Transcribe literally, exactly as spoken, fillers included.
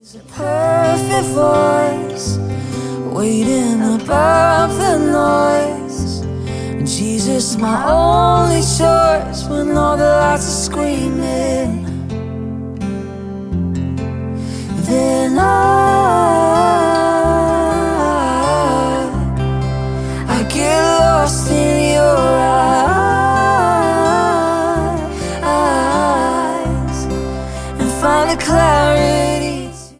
It's a perfect voice waiting above the noise. Jesus, my only choice when all the lights are screaming.